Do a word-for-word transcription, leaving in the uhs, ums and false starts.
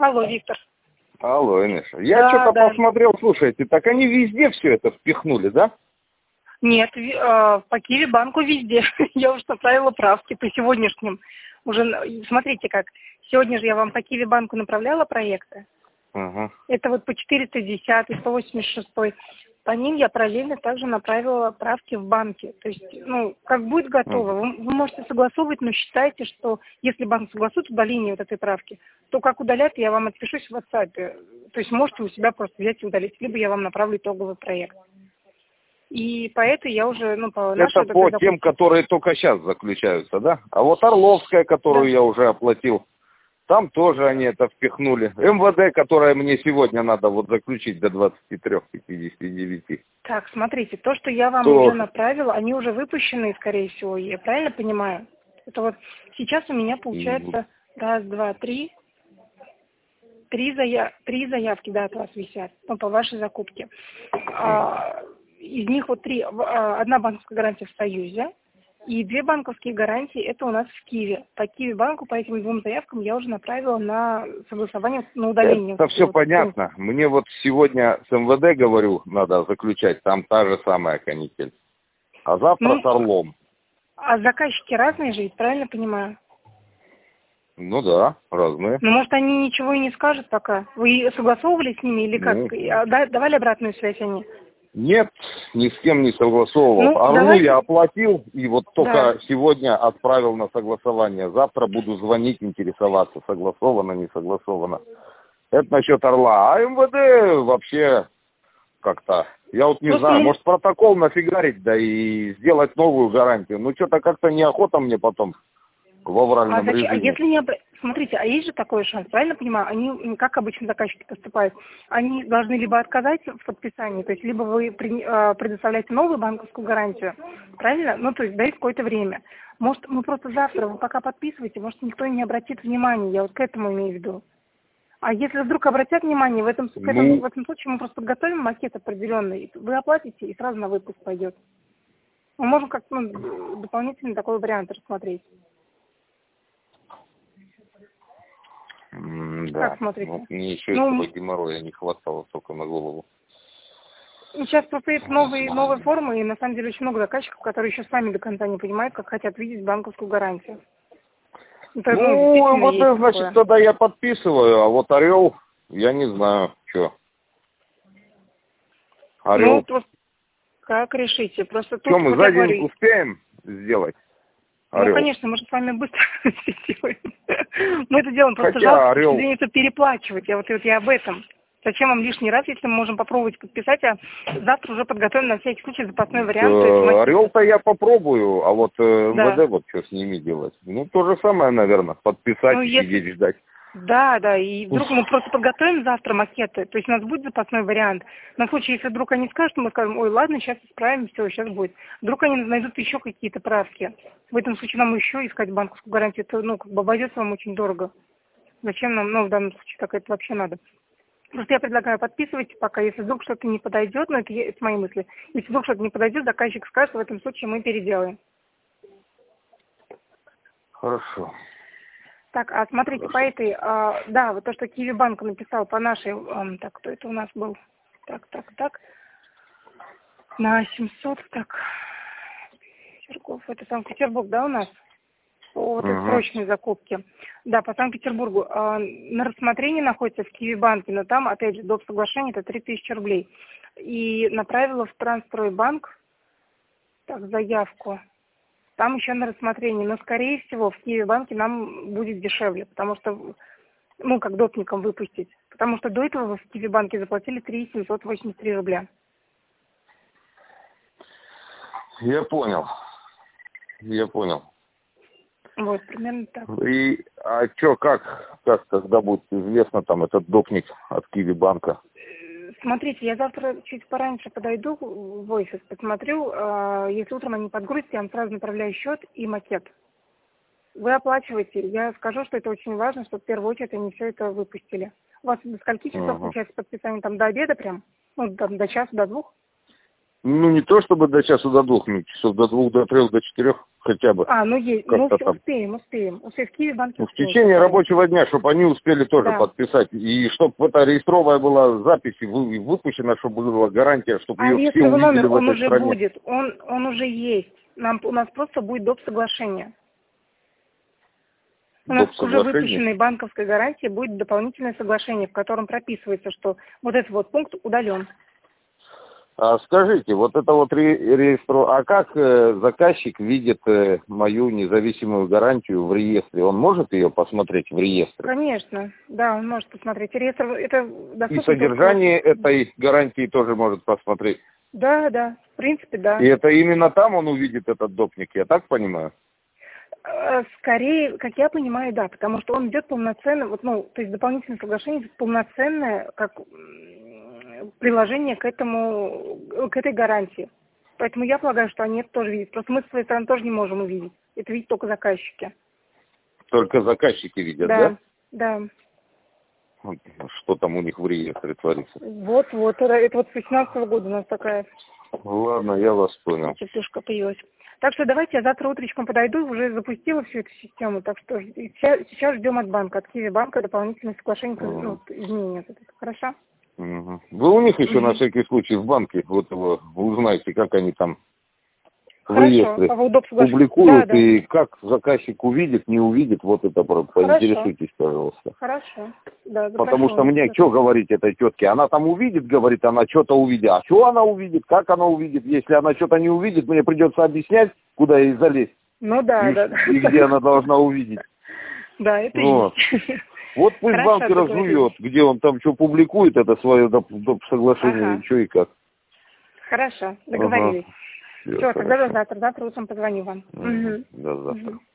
Алло, Виктор. Алло, Инесса. Я Да, что-то да. посмотрел, слушайте, так они везде все это впихнули, да? Нет, ви- э, по Киви банку везде. Я уже направила правки по сегодняшним. Уже н- смотрите как. Сегодня же я вам по Киви банку направляла проекты. Ага. Это вот по четыреста десятый, сто восемьдесят шестой. По ним я параллельно также направила правки в банке. То есть, ну, как будет готово, вы, вы можете согласовывать, но считайте, что если банк согласует удаление вот этой правки, то как удалять, я вам отпишусь в WhatsApp. То есть можете у себя просто взять и удалить, либо я вам направлю итоговый проект. И по этой я уже, ну, по нашей... Это по тем, которые только сейчас заключаются, да? А вот Орловская, которую Да. я уже оплатил, там тоже они это впихнули. МВД, которое мне сегодня надо вот заключить до двадцати трёх пятидесяти девяти. Так, смотрите, то, что я вам То... уже направила, они уже выпущены, скорее всего, я правильно понимаю? Это вот сейчас у меня получается раз, два, три, три, зая... три заявки, да, от вас висят, ну, по вашей закупке. А, из них вот три, а, одна банковская гарантия в Союзе, и две банковские гарантии, это у нас в Киеве. По Киеве банку, по этим двум заявкам я уже направила на согласование, на удаление. Это все вот, понятно. пункта. Мне вот сегодня с МВД, говорю, надо заключать, там та же самая канитель. А завтра Ну, с Орлом. а заказчики разные же, ведь правильно понимаю? Ну да, разные. Ну, может, они ничего и не скажут пока. Вы согласовывали с ними или как? Ну, А, да- давали обратную связь они? нет, ни с кем не согласовывал. Ну, Орлу давайте... я оплатил и вот Да. только сегодня отправил на согласование. Завтра буду звонить, интересоваться, согласовано, не согласовано. Это насчет Орла. А МВД вообще как-то... Я вот не Просто, знаю, ну, может протокол нафигарить, да и сделать новую гарантию. Ну что-то как-то неохота мне потом в а, авральном зачем, а режиме. если не... обра- Смотрите, а есть же такой шанс, правильно понимаю? Они, м, как обычно заказчики поступают, они должны либо отказать в подписании, то есть либо вы при- э, предоставляете новую банковскую гарантию, правильно? Ну, то есть дайте какое-то время. Может, мы просто завтра, вы пока подписываете, может, никто не обратит внимания, я вот к этому имею в виду. А если вдруг обратят внимание, в этом, к этому, в Ну, этом случае мы просто подготовим макет определенный, вы оплатите и сразу на выпуск пойдет. Мы можем как-то ну, дополнительный такой вариант рассмотреть. м, Как да, смотрите? вот мне еще этого Ну, геморроя не хватало только на голову. сейчас просто есть Не новые, новые знаю. формы, и на самом деле очень много заказчиков, которые еще сами до конца не понимают, как хотят видеть банковскую гарантию. Это, ну, Ну, действительно есть МВД, значит, такое. тогда я подписываю, а вот Орел, я не знаю, что. Ну, Орел. просто как решите. Просто Что, тут, мы вот я за день говорю, успеем сделать? ну, Орел. конечно, мы же с вами быстро все делаем. Мы это делаем, просто жалко, Хотя с точки Орел, зрения, что переплачивать. Я вот, вот я об этом. Зачем вам лишний раз, если мы можем попробовать подписать, а завтра уже подготовим на всякий случай запасной вариант, то есть макет. Орел-то я попробую, а вот э, Да. МВД вот что с ними делать? Ну, то же самое, наверное, подписать Ну, и если... сидеть ждать. Да, да, и Уф. вдруг мы просто подготовим завтра макеты, то есть у нас будет запасной вариант. На случай, если вдруг они скажут, мы скажем, ой, ладно, сейчас исправим, все, сейчас будет. Вдруг они найдут еще какие-то правки. В этом случае нам еще искать банковскую гарантию, это, ну, как бы обойдется вам очень дорого. Зачем нам, ну, в данном случае так это вообще надо. Просто я предлагаю подписывайте пока, если вдруг что-то не подойдет, ну, это, я- это мои мысли. Если вдруг что-то не подойдет, заказчик скажет, в этом случае мы переделаем. Хорошо. Так, а смотрите, по Хорошо. этой, а, да, вот то, что Киви Банк написал по нашей, ам, так, кто это у нас был? Так, так, так, на семьсот, так, Петергоф, это Санкт-Петербург, да, у нас? По вот этой Угу. срочной закупке. Да, по Санкт-Петербургу. А, на рассмотрении находится в Киви Банке, но там, опять же, доп. Соглашение это три тысячи рублей. И направила в Трансстройбанк, так, заявку. Там еще на рассмотрении, но, скорее всего, в Киви Банке нам будет дешевле, потому что, ну, как допником выпустить. Потому что до этого в Киви Банке заплатили три тысячи семьсот восемьдесят три рубля. Я понял. Я понял. Вот, примерно так. И, а что, как, как, когда будет известно там этот допник от Киви банка? Э, Смотрите, я завтра чуть пораньше подойду в офис, посмотрю. а, Если утром они подгрузят, я вам сразу направляю счет и макет. Вы оплачиваете. Я скажу, что это очень важно, чтобы в первую очередь они все это выпустили. У вас до скольки часов Угу. получается подписание? Там до обеда прям? Ну, там до часа, до двух? Ну, не то чтобы до часу до двух, ну, часов до двух, до трех, до четырех хотя бы. А, ну есть, ну там. успеем, успеем. Успеем в Киеве банки. Ну, в течение рабочего дня, чтобы они успели тоже да. подписать. И чтобы эта реестровая была запись и выпущена, чтобы была гарантия, чтобы а ее все увидели номер, в он этой уже стране. будет, он, он уже есть. Нам, у нас просто будет доп. Соглашение. У нас уже выпущенной банковской гарантии будет дополнительное соглашение, в котором прописывается, что вот этот вот пункт удален. А скажите, вот это вот ре реестру, а как э, заказчик видит э, мою независимую гарантию в реестре? Он может ее посмотреть в реестре? Конечно, да, он может посмотреть. Реестр, это и содержание только... этой гарантии тоже может посмотреть? Да, да, в принципе, да. И это именно там он увидит этот допник, я так понимаю? Скорее, как я понимаю, да, потому что он идет полноценно, вот, ну, то есть дополнительное соглашение полноценное, как приложение к этому, к этой гарантии. Поэтому я полагаю, что они это тоже видят. Просто мы с своей стороны тоже не можем увидеть. Это видят только заказчики. Только заказчики видят, да? Да, да. Что там у них в реестре творится? Вот, вот, это, это вот с восемнадцатого года у нас такая. Ладно, я вас понял. Чертежка появилась. Так что давайте я завтра утречком подойду, уже запустила всю эту систему, так что сейчас, сейчас ждем от банка, от Киевбанка дополнительное соглашение, uh-huh. ну, изменения. Хорошо? Uh-huh. Вы у них еще uh-huh. на всякий случай в банке, вот его, узнаете, как они там в реестре публикуют, да, и да. как заказчик увидит, не увидит, вот это поинтересуйтесь, пожалуйста. Хорошо. Да, потому что мне, что говорить этой тетке, она там увидит, говорит, она что-то увидит, а что она увидит, как она увидит, если она что-то не увидит, мне придется объяснять, куда ей залезть. Ну да, и, да, да. И где она должна увидеть. Да, это вот. есть. Вот пусть банк разжует, где он там что публикует, это свое доп. Доп. Соглашение, ага. что и как. Хорошо, договорились. Ага. Все, тогда до завтра. Завтра утром позвоню вам. Угу. До завтра. Угу.